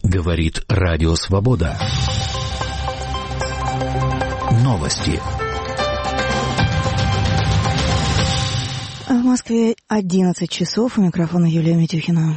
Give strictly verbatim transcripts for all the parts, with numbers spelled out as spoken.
Говорит Радио Свобода. Новости. В Москве одиннадцать часов. У микрофона Юлия Митюхина.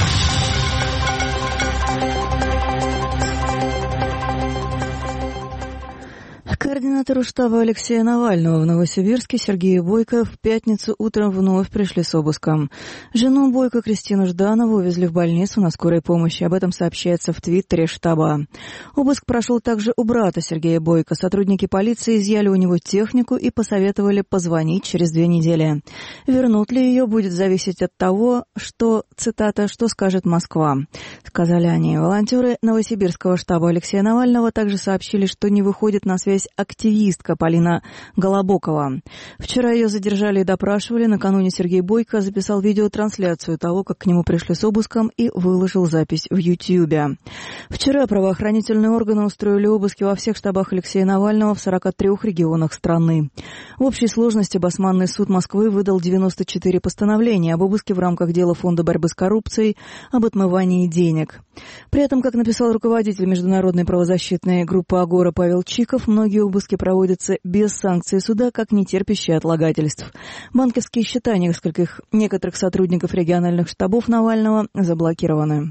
Координатору штаба Алексея Навального в Новосибирске Сергею Бойко в пятницу утром вновь пришли с обыском. Жену Бойко, Кристину Жданову, увезли в больницу на скорой помощи. Об этом сообщается в твиттере штаба. Обыск прошел также у брата Сергея Бойко. Сотрудники полиции изъяли у него технику и посоветовали позвонить через две недели. Вернут ли ее, будет зависеть от того, что, цитата, «что скажет Москва», сказали они. Волонтеры Новосибирского штаба Алексея Навального также сообщили, что не выходит на связь активистка Полина Голобокова. Вчера ее задержали и допрашивали. Накануне Сергей Бойко записал видеотрансляцию того, как к нему пришли с обыском, и выложил запись в Ютьюбе. Вчера правоохранительные органы устроили обыски во всех штабах Алексея Навального в сорока трёх регионах страны. В общей сложности Басманный суд Москвы выдал девяносто четыре постановления об обыске в рамках дела Фонда борьбы с коррупцией об отмывании денег. При этом, как написал руководитель международной правозащитной группы «Агора» Павел Чиков, многие обыски проводятся без санкций суда, как не терпящие отлагательств. Банковские счета нескольких, некоторых сотрудников региональных штабов Навального заблокированы.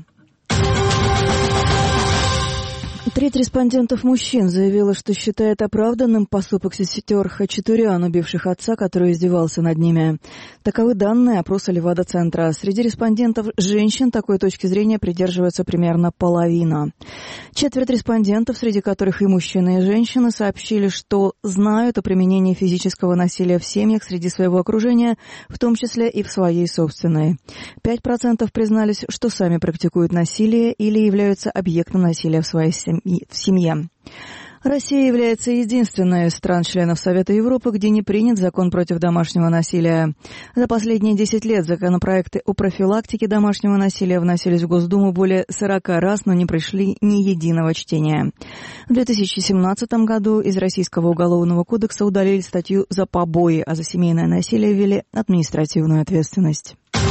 Треть респондентов мужчин заявила, что считает оправданным поступок сестер Хачатурян, убивших отца, который издевался над ними. Таковы данные опроса Левада-центра. Среди респондентов женщин такой точки зрения придерживается примерно половина. Четверть респондентов, среди которых и мужчины, и женщины, сообщили, что знают о применении физического насилия в семьях среди своего окружения, в том числе и в своей собственной. Пять процентов признались, что сами практикуют насилие или являются объектом насилия в своей семье. в семье. Россия является единственной из стран-членов Совета Европы, где не принят закон против домашнего насилия. За последние десять лет законопроекты о профилактике домашнего насилия вносились в Госдуму более сорока раз, но не прошли ни единого чтения. В две тысячи семнадцатом году из Российского уголовного кодекса удалили статью за побои, а за семейное насилие ввели административную ответственность.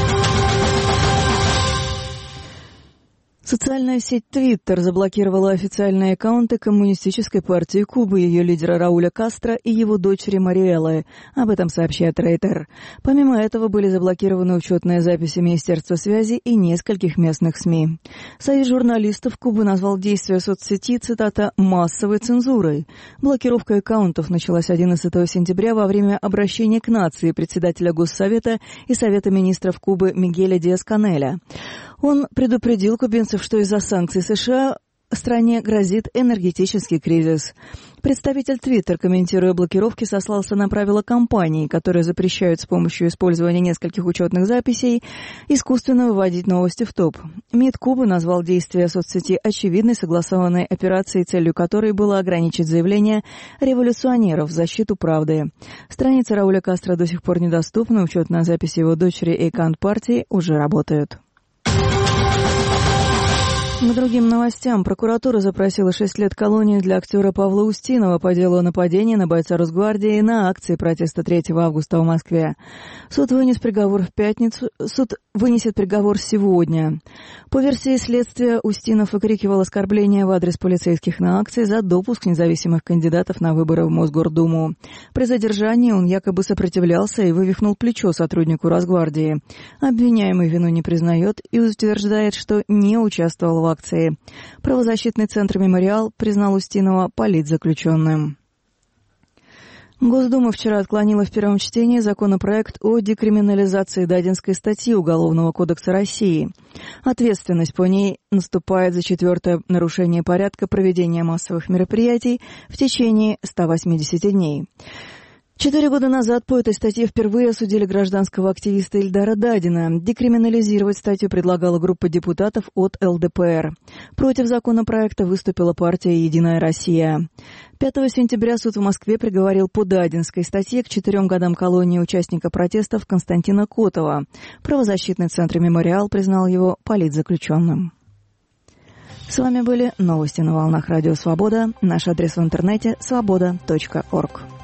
Социальная сеть Twitter заблокировала официальные аккаунты Коммунистической партии Кубы, ее лидера Рауля Кастро и его дочери Мариэллы. Об этом сообщает Рейтер. Помимо этого были заблокированы учетные записи Министерства связи и нескольких местных СМИ. Союз журналистов Кубы назвал действия соцсети, цитата, «массовой цензурой». Блокировка аккаунтов началась одиннадцатого сентября во время обращения к нации председателя Госсовета и Совета министров Кубы Мигеля Диас-Канеля. Он предупредил кубинцев, что из-за санкций США стране грозит энергетический кризис. Представитель Twitter, комментируя блокировки, сослался на правила компании, которые запрещают с помощью использования нескольких учетных записей искусственно выводить новости в топ. МИД Кубы назвал действия соцсети очевидной согласованной операцией, целью которой было ограничить заявления революционеров в защиту правды. Страница Рауля Кастро до сих пор недоступна, учетная запись его дочери и аккаунт партии уже работают. К другим новостям. Прокуратура запросила шесть лет колонии для актера Павла Устинова по делу о нападении на бойца Росгвардии на акции протеста третьего августа в Москве. Суд вынес приговор в пятницу. Суд вынесет приговор сегодня. По версии следствия, Устинов выкрикивал оскорбления в адрес полицейских на акции за допуск независимых кандидатов на выборы в Мосгордуму. При задержании он якобы сопротивлялся и вывихнул плечо сотруднику Росгвардии. Обвиняемый вину не признает и утверждает, что не участвовал в акции. Правозащитный центр «Мемориал» признал Устинова политзаключенным. Госдума вчера отклонила в первом чтении законопроект о декриминализации дадинской статьи Уголовного кодекса России. Ответственность по ней наступает за четвертое нарушение порядка проведения массовых мероприятий в течение ста восьмидесяти дней. Четыре года назад по этой статье впервые осудили гражданского активиста Ильдара Дадина. Декриминализировать статью предлагала группа депутатов от эл дэ пэ эр. Против законопроекта выступила партия «Единая Россия». пятого сентября суд в Москве приговорил по Дадинской статье к четырем годам колонии участника протестов Константина Котова. Правозащитный центр «Мемориал» признал его политзаключенным. С вами были новости на волнах Радио Свобода. Наш адрес в интернете свобода точка орг.